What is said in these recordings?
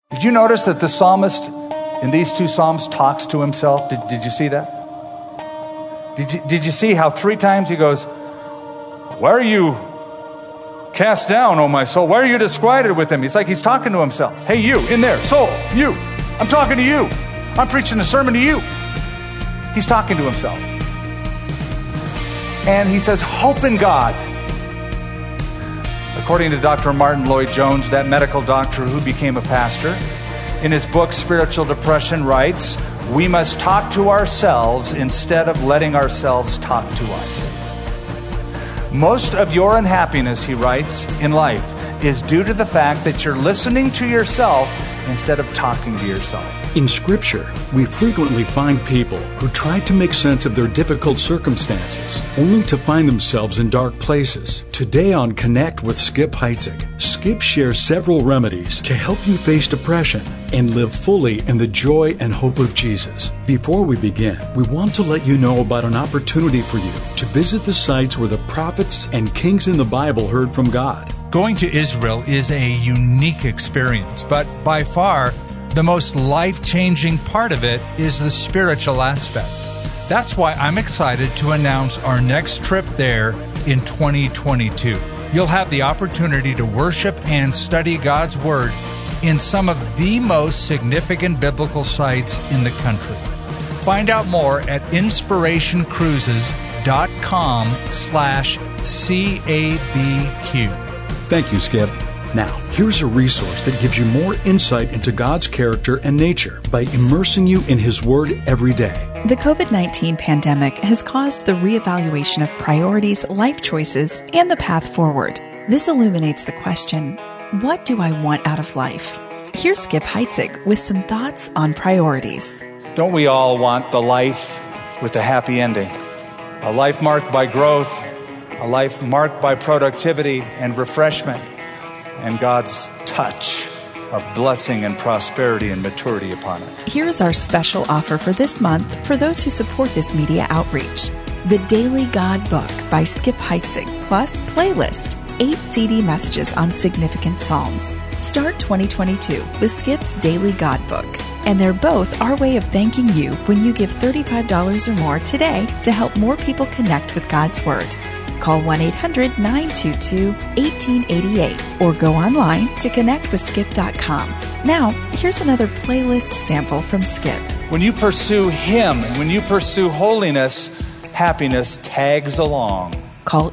Did you notice that the psalmist in these two psalms talks to himself? Did you see that? Did you see how 3 times he goes, "Why are you cast down, O my soul? Why are you disquieted with him?" He's like he's talking to himself. Hey, you in there, soul, you. I'm talking to you. I'm preaching a sermon to you. He's talking to himself. And he says, hope in God. According to Dr. Martin Lloyd-Jones, that medical doctor who became a pastor, in his book, Spiritual Depression, writes, we must talk to ourselves instead of letting ourselves talk to us. Most of your unhappiness, he writes, in life is due to the fact that you're listening to yourself instead of talking to yourself. In Scripture, we frequently find people who try to make sense of their difficult circumstances, only to find themselves in dark places. Today on Connect with Skip Heitzig, Skip shares several remedies to help you face depression and live fully in the joy and hope of Jesus. Before we begin, we want to let you know about an opportunity for you to visit the sites where the prophets and kings in the Bible heard from God. Going to Israel is a unique experience, but by far, the most life-changing part of it is the spiritual aspect. That's why I'm excited to announce our next trip there in 2022. You'll have the opportunity to worship and study God's Word in some of the most significant biblical sites in the country. Find out more at inspirationcruises.com/CABQ. Thank you, Skip. Now, here's a resource that gives you more insight into God's character and nature by immersing you in His Word every day. The COVID-19 pandemic has caused the reevaluation of priorities, life choices, and the path forward. This illuminates the question, what do I want out of life? Here's Skip Heitzig with some thoughts on priorities. Don't we all want the life with a happy ending? A life marked by growth, a life marked by productivity and refreshment, and God's touch of blessing and prosperity and maturity upon it. Here's our special offer for this month for those who support this media outreach. The Daily God Book by Skip Heitzig, plus playlist, 8 CD messages on significant Psalms. Start 2022 with Skip's Daily God Book. And they're both our way of thanking you when you give $35 or more today to help more people connect with God's Word. Call 1-800-922-1888 or go online to connectwithskip.com. Now, here's another playlist sample from Skip. When you pursue Him and when you pursue holiness, happiness tags along. Call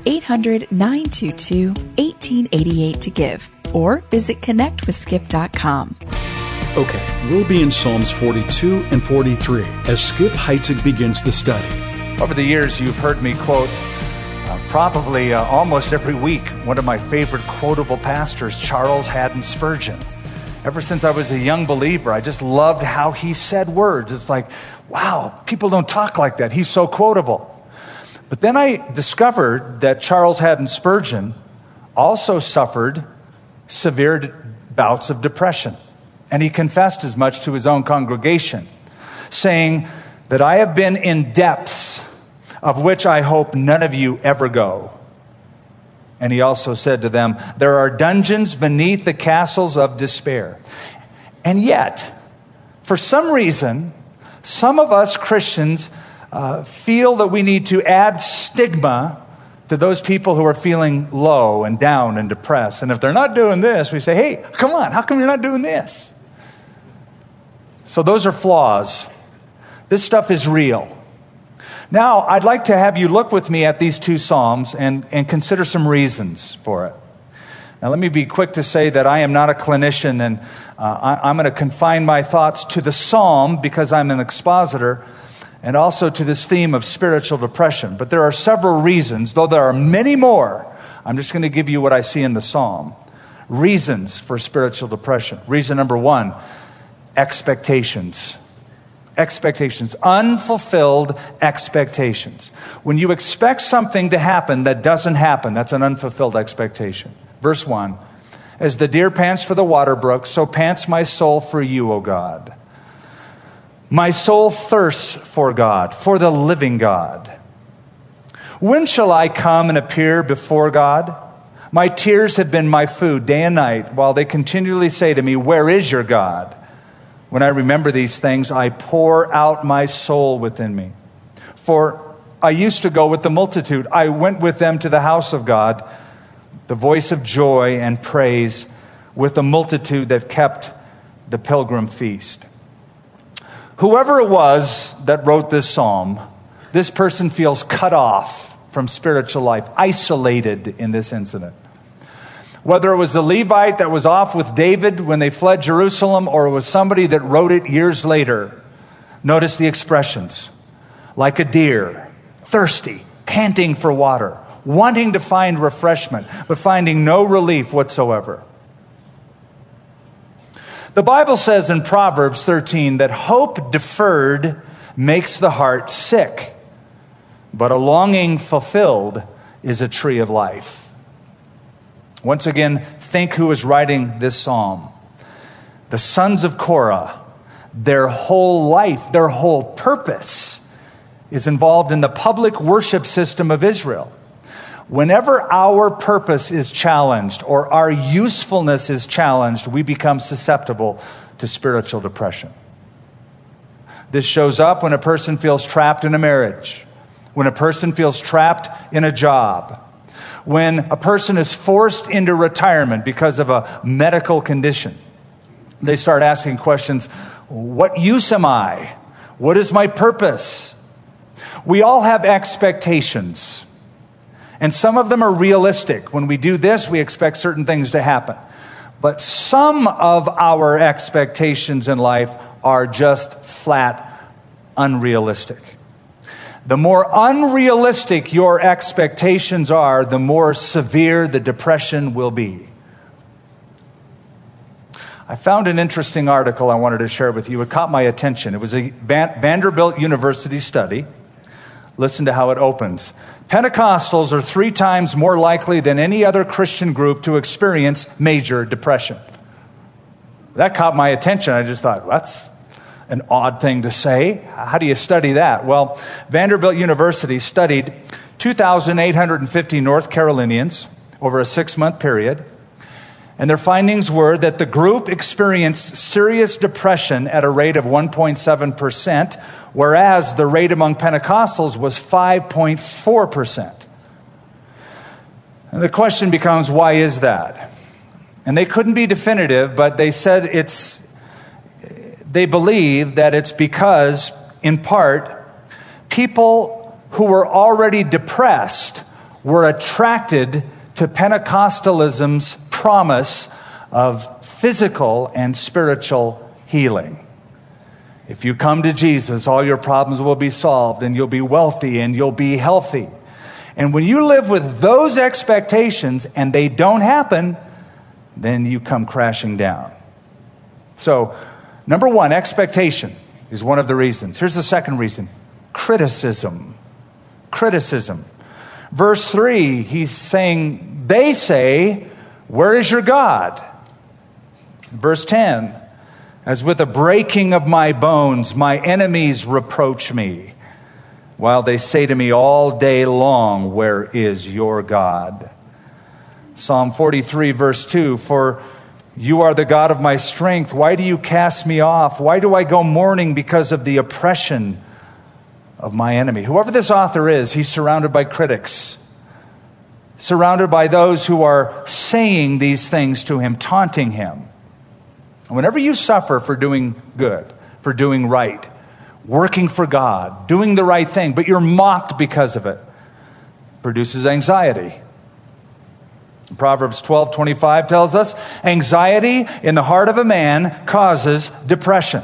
800-922-1888 to give or visit connectwithskip.com. Okay, we'll be in Psalms 42 and 43 as Skip Heitzig begins the study. Over the years, you've heard me quote probably almost every week one of my favorite quotable pastors, Charles Haddon Spurgeon. Ever since I was a young believer, I just loved how he said words. It's like, wow, people don't talk like that. He's so quotable. But then I discovered that Charles Haddon Spurgeon also suffered severe bouts of depression. And he confessed as much to his own congregation, saying that I have been in depths of which I hope none of you ever go. And he also said to them, there are dungeons beneath the castles of despair. And yet, for some reason, some of us Christians feel that we need to add stigma to those people who are feeling low and down and depressed. And if they're not doing this, we say, hey, come on, how come you're not doing this? So those are flaws. This stuff is real. Now, I'd like to have you look with me at these two Psalms and consider some reasons for it. Now, let me be quick to say that I am not a clinician, and I'm going to confine my thoughts to the Psalm because I'm an expositor, and also to this theme of spiritual depression. But there are several reasons, though there are many more. I'm just going to give you what I see in the Psalm. Reasons for spiritual depression. Reason number 1, expectations. Expectations, unfulfilled expectations. When you expect something to happen that doesn't happen, that's an unfulfilled expectation. Verse 1, as the deer pants for the water brook, so pants my soul for you, O God. My soul thirsts for God, for the living God. When shall I come and appear before God? My tears have been my food day and night, while they continually say to me, where is your God? When I remember these things, I pour out my soul within me. For I used to go with the multitude. I went with them to the house of God, the voice of joy and praise, with the multitude that kept the pilgrim feast. Whoever it was that wrote this psalm, this person feels cut off from spiritual life, isolated in this incident. Whether it was the Levite that was off with David when they fled Jerusalem, or it was somebody that wrote it years later, notice the expressions. Like a deer, thirsty, panting for water, wanting to find refreshment, but finding no relief whatsoever. The Bible says in Proverbs 13 that hope deferred makes the heart sick, but a longing fulfilled is a tree of life. Once again, think who is writing this psalm. The sons of Korah, their whole life, their whole purpose is involved in the public worship system of Israel. Whenever our purpose is challenged or our usefulness is challenged, we become susceptible to spiritual depression. This shows up when a person feels trapped in a marriage, when a person feels trapped in a job, when a person is forced into retirement because of a medical condition. They start asking questions, what use am I? What is my purpose? We all have expectations, and some of them are realistic. When we do this, we expect certain things to happen. But some of our expectations in life are just flat unrealistic. The more unrealistic your expectations are, the more severe the depression will be. I found an interesting article I wanted to share with you. It caught my attention. It was a Vanderbilt University study. Listen to how it opens. Pentecostals are 3 times more likely than any other Christian group to experience major depression. That caught my attention. I just thought, that's an odd thing to say. How do you study that? Well, Vanderbilt University studied 2,850 North Carolinians over a 6-month period. And their findings were that the group experienced serious depression at a rate of 1.7%, whereas the rate among Pentecostals was 5.4%. And the question becomes, why is that? And they couldn't be definitive, but they said they believe that it's because, in part, people who were already depressed were attracted to Pentecostalism's promise of physical and spiritual healing. If you come to Jesus, all your problems will be solved, and you'll be wealthy, and you'll be healthy. And when you live with those expectations and they don't happen, then you come crashing down. So, number 1, expectation is one of the reasons. Here's the second reason. Criticism. Criticism. Verse 3, he's saying, they say, where is your God? Verse 10, as with the breaking of my bones, my enemies reproach me, while they say to me all day long, where is your God? Psalm 43, verse 2, for you are the God of my strength. Why do you cast me off? Why do I go mourning because of the oppression of my enemy? Whoever this author is, he's surrounded by critics, surrounded by those who are saying these things to him, taunting him. And whenever you suffer for doing good, for doing right, working for God, doing the right thing, but you're mocked because of it, produces anxiety. Proverbs 12:25 tells us, anxiety in the heart of a man causes depression.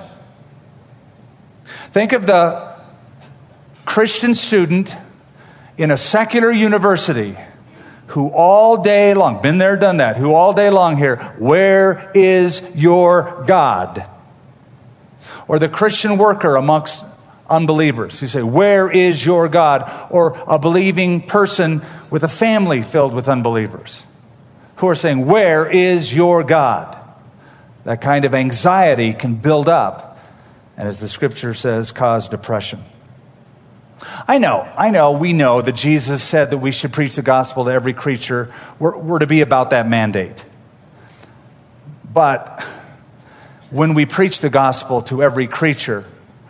Think of the Christian student in a secular university who all day long, been there, done that, who all day long hear, where is your God? Or the Christian worker amongst unbelievers who say, where is your God? Or a believing person with a family filled with unbelievers who are saying, where is your God? That kind of anxiety can build up and, as the scripture says, cause depression. I know, we know that Jesus said that we should preach the gospel to every creature. We're to be about that mandate. But when we preach the gospel to every creature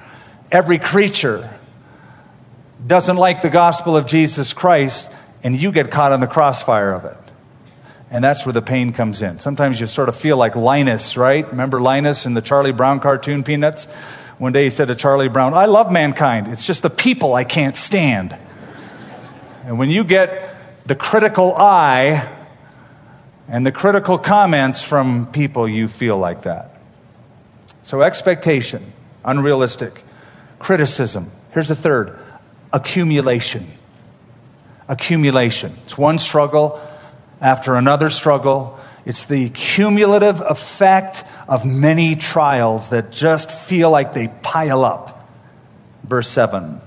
doesn't like the gospel of Jesus Christ, and you get caught in the crossfire of it. And that's where the pain comes in. Sometimes you sort of feel like Linus, right? Remember Linus in the Charlie Brown cartoon Peanuts? One day he said to Charlie Brown, "I love mankind. It's just the people I can't stand." And when you get the critical eye and the critical comments from people, you feel like that. So expectation, unrealistic. Criticism. Here's a third. Accumulation. Accumulation. It's one struggle after another struggle. It's the cumulative effect of many trials that just feel like they pile up. Verse 7.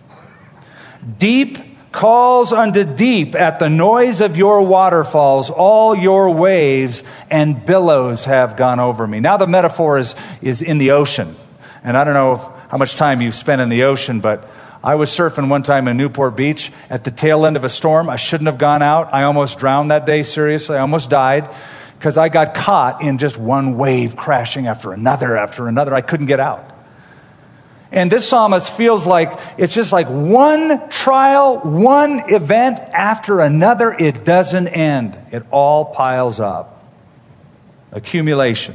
Deep calls unto deep at the noise of your waterfalls. All your waves and billows have gone over me. Now the metaphor is in the ocean. And I don't know how much time you've spent in the ocean, but I was surfing one time in Newport Beach at the tail end of a storm. I shouldn't have gone out. I almost drowned that day, seriously. I almost died because I got caught in just one wave crashing after another. I couldn't get out. And this psalmist feels like it's just like one trial, one event after another. It doesn't end. It all piles up. Accumulation.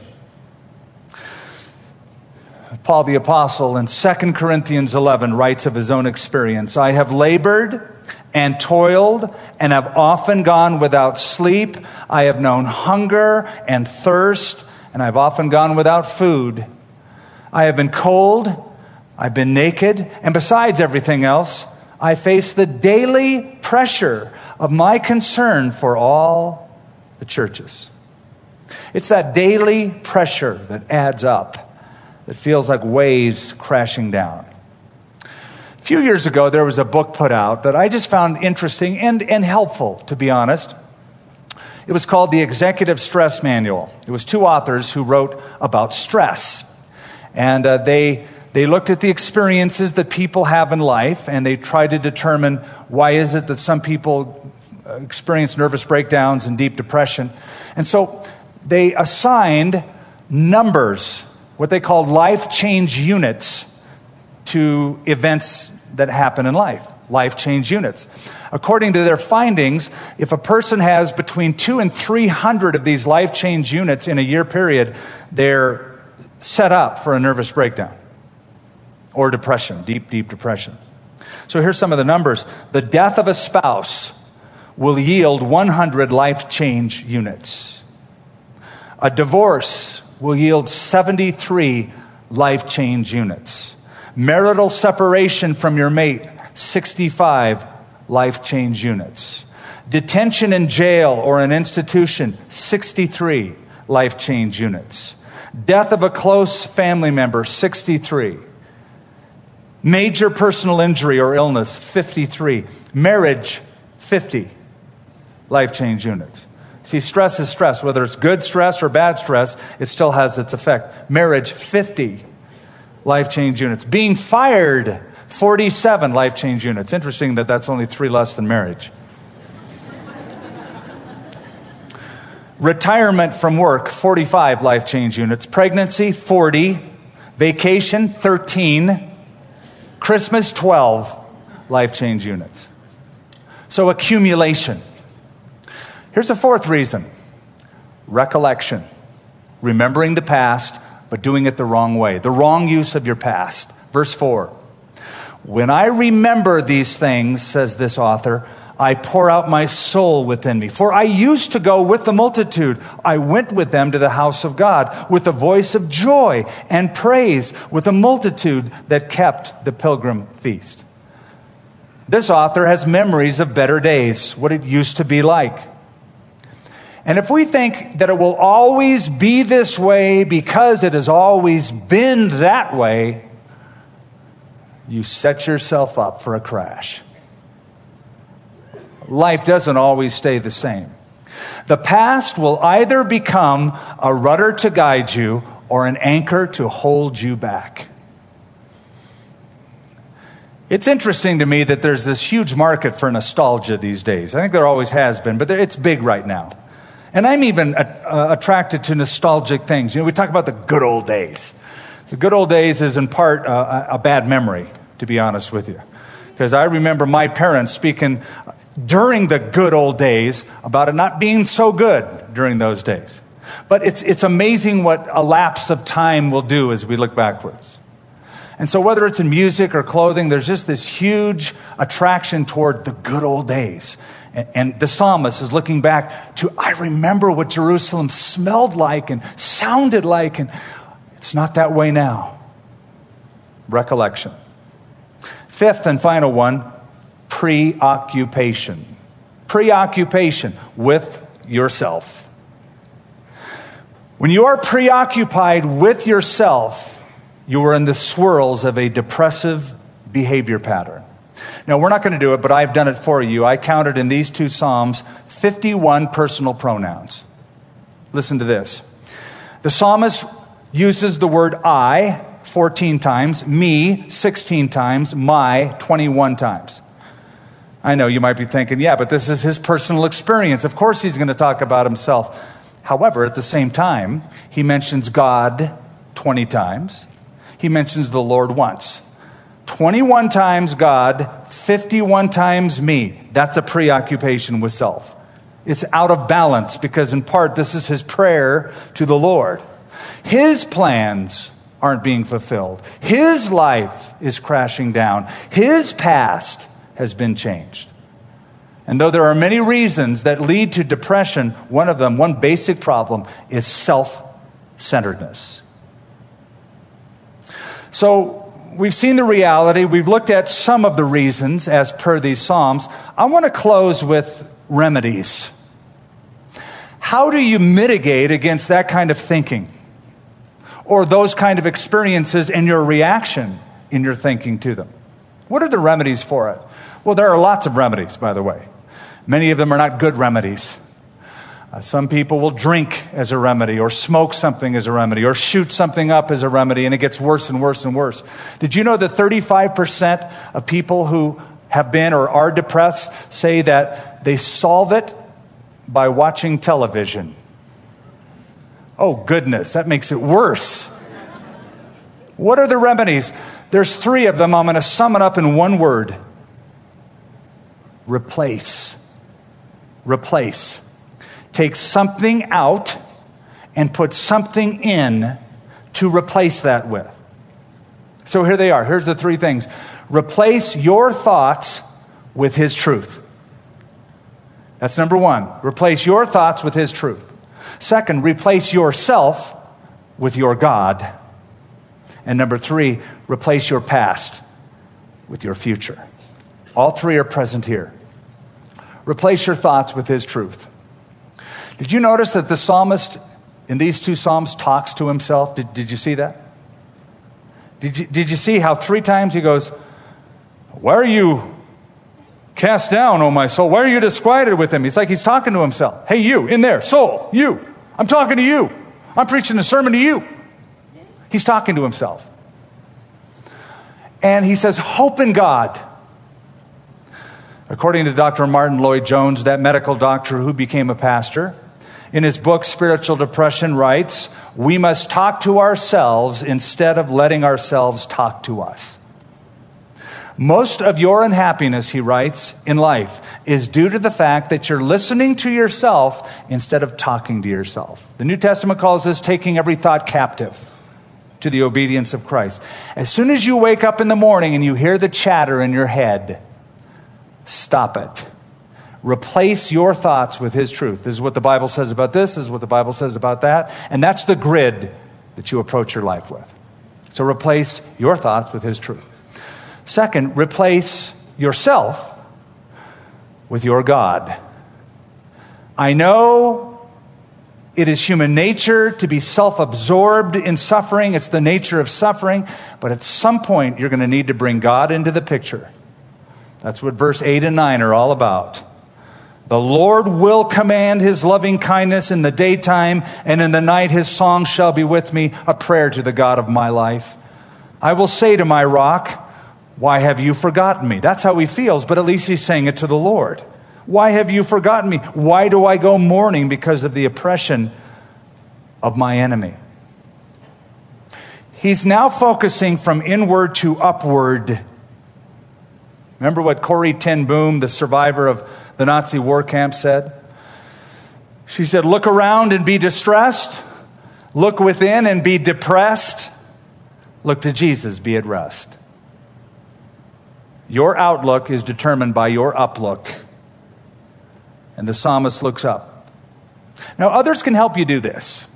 Paul the Apostle in 2 Corinthians 11 writes of his own experience. I have labored and toiled and have often gone without sleep. I have known hunger and thirst, and I've often gone without food. I have been cold, I've been naked, and besides everything else, I face the daily pressure of my concern for all the churches. It's that daily pressure that adds up. It feels like waves crashing down. A few years ago, there was a book put out that I just found interesting and helpful, to be honest. It was called The Executive Stress Manual. It was two authors who wrote about stress. And they looked at the experiences that people have in life, and they tried to determine why is it that some people experience nervous breakdowns and deep depression. And so they assigned numbers, what they called life change units, to events that happen in life. Life change units. According to their findings, if a person has between 200 and 300 of these life change units in a year period, they're set up for a nervous breakdown or depression, deep depression. So here's some of the numbers. The death of a spouse will yield 100 life change units. A divorce will yield 73 life change units. Marital separation from your mate, 65 life change units. Detention in jail or an institution, 63 life change units. Death of a close family member, 63. Major personal injury or illness, 53. Marriage, 50 life change units. See, stress is stress. Whether it's good stress or bad stress, it still has its effect. Marriage, 50 life change units. Being fired, 47 life change units. Interesting that that's only 3 less than marriage. Retirement from work, 45 life change units. Pregnancy, 40. Vacation, 13. Christmas, 12 life change units. So accumulation. Here's a fourth reason. Recollection. Remembering the past, but doing it the wrong way. The wrong use of your past. Verse 4. When I remember these things, says this author, I pour out my soul within me. For I used to go with the multitude. I went with them to the house of God with a voice of joy and praise, with a multitude that kept the pilgrim feast. This author has memories of better days, what it used to be like. And if we think that it will always be this way because it has always been that way, you set yourself up for a crash. Life doesn't always stay the same. The past will either become a rudder to guide you or an anchor to hold you back. It's interesting to me that there's this huge market for nostalgia these days. I think there always has been, but it's big right now. And I'm even attracted to nostalgic things. We talk about the good old days. The good old days is in part a bad memory, to be honest with you. Because I remember my parents speaking during the good old days about it not being so good during those days. But it's amazing what a lapse of time will do as we look backwards. And so whether it's in music or clothing, there's just this huge attraction toward the good old days. And the psalmist is looking back to, I remember what Jerusalem smelled like and sounded like, and it's not that way now. Recollection. Fifth and final one, preoccupation. Preoccupation with yourself. When you are preoccupied with yourself, you are in the swirls of a depressive behavior pattern. Now, we're not going to do it, but I've done it for you. I counted in these two Psalms 51 personal pronouns. Listen to this. The psalmist uses the word I 14 times, me 16 times, my 21 times. I know you might be thinking, yeah, but this is his personal experience. Of course he's going to talk about himself. However, at the same time, he mentions God 20 times. He mentions the Lord once. 21 times God, 51 times me. That's a preoccupation with self. It's out of balance because in part this is his prayer to the Lord. His plans aren't being fulfilled. His life is crashing down. His past has been changed. And though there are many reasons that lead to depression, one of them, one basic problem, is self-centeredness. So we've seen the reality. We've looked at some of the reasons as per these Psalms. I want to close with remedies. How do you mitigate against that kind of thinking or those kind of experiences and your reaction in your thinking to them? What are the remedies for it? Well, there are lots of remedies, by the way. Many of them are not good remedies. Some people will drink as a remedy, or smoke something as a remedy, or shoot something up as a remedy, and it gets worse and worse and worse. Did you know that 35% of people who have been or are depressed say that they solve it by watching television? Oh, goodness, that makes it worse. What are the remedies? There's 3 of them. I'm going to sum it up in one word. Replace. Replace. Take something out and put something in to replace that with. So here they are. Here's the 3 things. Replace your thoughts with His truth. That's number 1. Replace your thoughts with His truth. Second, replace yourself with your God. And number 3, replace your past with your future. All 3 are present here. Replace your thoughts with His truth. Did you notice that the psalmist in these 2 Psalms talks to himself? Did you see that? Did you see how 3 times he goes, why are you cast down, O my soul? Why are you disquieted with him? It's like he's talking to himself. Hey, you, in there, soul, you. I'm talking to you. I'm preaching a sermon to you. He's talking to himself. And he says, hope in God. According to Dr. Martin Lloyd-Jones, that medical doctor who became a pastor, in his book, Spiritual Depression, writes, we must talk to ourselves instead of letting ourselves talk to us. Most of your unhappiness, he writes, in life is due to the fact that you're listening to yourself instead of talking to yourself. The New Testament calls this taking every thought captive to the obedience of Christ. As soon as you wake up in the morning and you hear the chatter in your head, stop it. Replace your thoughts with His truth. This is what the Bible says about this. This is what the Bible says about that. And that's the grid that you approach your life with. So replace your thoughts with His truth. Second, replace yourself with your God. I know it is human nature to be self-absorbed in suffering. It's the nature of suffering. But at some point, you're going to need to bring God into the picture. That's what verse 8 and 9 are all about. The Lord will command His loving kindness in the daytime, and in the night His song shall be with me, a prayer to the God of my life. I will say to my rock, Why have you forgotten me? That's how he feels, but at least he's saying it to the Lord. Why have you forgotten me? Why do I go mourning because of the oppression of my enemy? He's now focusing from inward to upward. Remember what Corrie ten Boom, the survivor of the Nazi war camp, said? She said, look around and be distressed. Look within and be depressed. Look to Jesus, be at rest. Your outlook is determined by your uplook. And the psalmist looks up. Now, others can help you do this.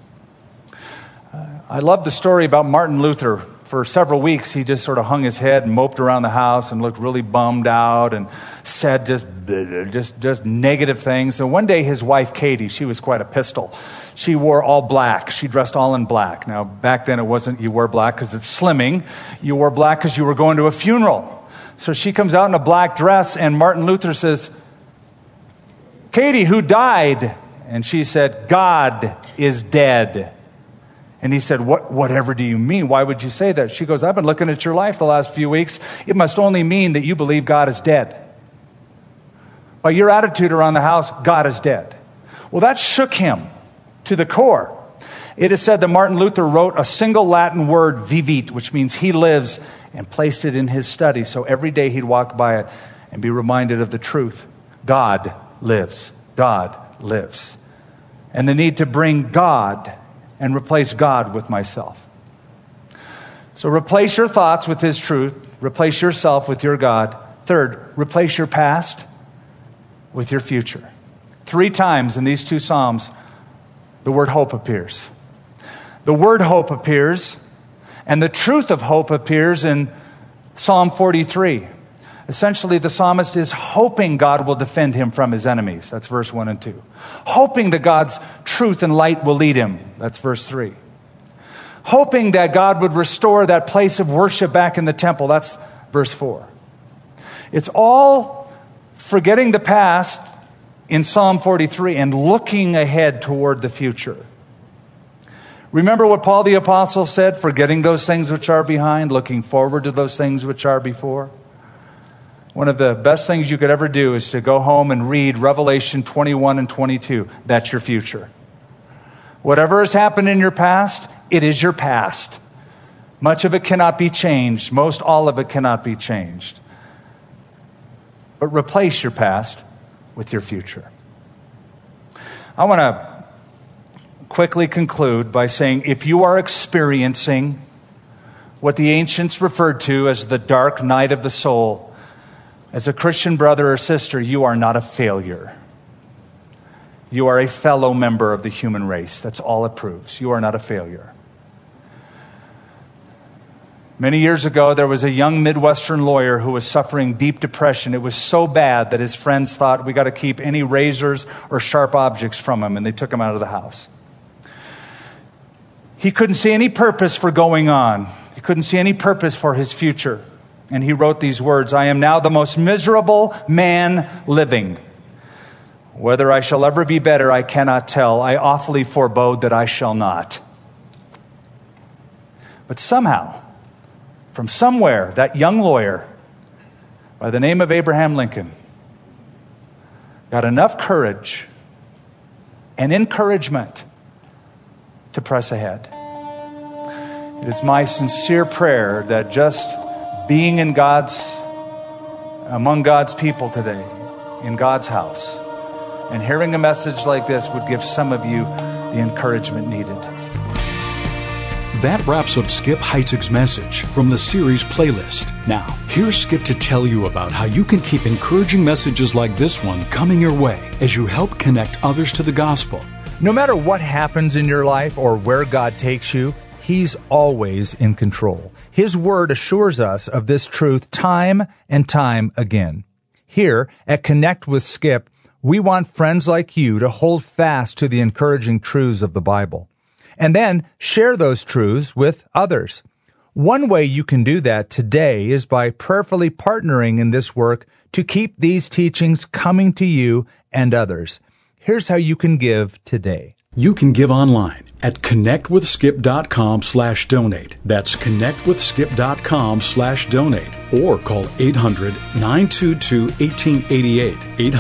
I love the story about Martin Luther. For several weeks, he just sort of hung his head and moped around the house and looked really bummed out and said just negative things. So one day, his wife, Katie, she was quite a pistol. She wore all black. She dressed all in black. Now, back then, it wasn't you wore black because it's slimming. You wore black because you were going to a funeral. So she comes out in a black dress, and Martin Luther says, Katie, who died? And she said, God is dead. And he said, whatever do you mean? Why would you say that? She goes, I've been looking at your life the last few weeks. It must only mean that you believe God is dead. By your attitude around the house, God is dead. Well, that shook him to the core. It is said that Martin Luther wrote a single Latin word, vivit, which means he lives, and placed it in his study. So every day he'd walk by it and be reminded of the truth. God lives. God lives. And the need to bring God and replace God with myself. So replace your thoughts with His truth. Replace yourself with your God. Third, replace your past with your future. 3 times in these 2 Psalms, the word hope appears. The word hope appears, and the truth of hope appears in Psalm 43. Essentially, the psalmist is hoping God will defend him from his enemies. That's verse 1 and 2. Hoping that God's truth and light will lead him. That's verse 3. Hoping that God would restore that place of worship back in the temple. That's verse 4. It's all forgetting the past in Psalm 43 and looking ahead toward the future. Remember what Paul the Apostle said, forgetting those things which are behind, looking forward to those things which are before. One of the best things you could ever do is to go home and read Revelation 21 and 22. That's your future. Whatever has happened in your past, it is your past. Much of it cannot be changed. Most all of it cannot be changed. But replace your past with your future. I want to quickly conclude by saying, if you are experiencing what the ancients referred to as the dark night of the soul, as a Christian brother or sister, you are not a failure. You are a fellow member of the human race. That's all it proves. You are not a failure. Many years ago, there was a young Midwestern lawyer who was suffering deep depression. It was so bad that his friends thought, we got to keep any razors or sharp objects from him, and they took him out of the house. He couldn't see any purpose for going on. He couldn't see any purpose for his future. And he wrote these words, I am now the most miserable man living. Whether I shall ever be better, I cannot tell. I awfully forebode that I shall not. But somehow, from somewhere, that young lawyer by the name of Abraham Lincoln got enough courage and encouragement to press ahead. It is my sincere prayer that just being among God's people today, in God's house, and hearing a message like this would give some of you the encouragement needed. That wraps up Skip Heitzig's message from the series playlist. Now, here's Skip to tell you about how you can keep encouraging messages like this one coming your way as you help connect others to the gospel. No matter what happens in your life or where God takes you, He's always in control. His word assures us of this truth time and time again. Here at Connect with Skip, we want friends like you to hold fast to the encouraging truths of the Bible, and then share those truths with others. One way you can do that today is by prayerfully partnering in this work to keep these teachings coming to you and others. Here's how you can give today. You can give online at connectwithskip.com/donate. That's connectwithskip.com/donate. Or call 800-922-1888.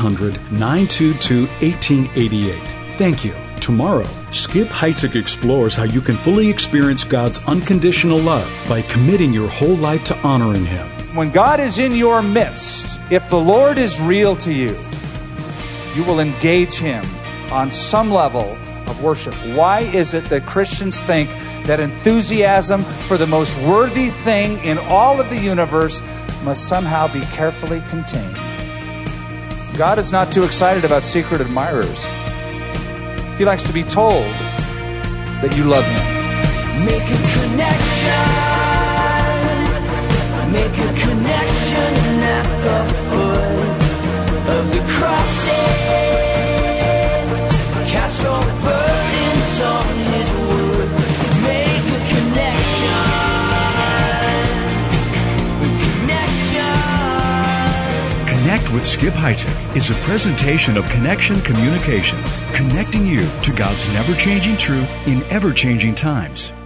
800-922-1888. Thank you. Tomorrow, Skip Heitzig explores how you can fully experience God's unconditional love by committing your whole life to honoring Him. When God is in your midst, if the Lord is real to you, you will engage Him on some level of worship. Why is it that Christians think that enthusiasm for the most worthy thing in all of the universe must somehow be carefully contained? God is not too excited about secret admirers. He likes to be told that you love Him. Make a connection. Make a connection at the foot of the crossing. Cast your burdens on His wood. Make a connection. Connect with Skip Heitzig is a presentation of Connection Communications, connecting you to God's never-changing truth in ever-changing times.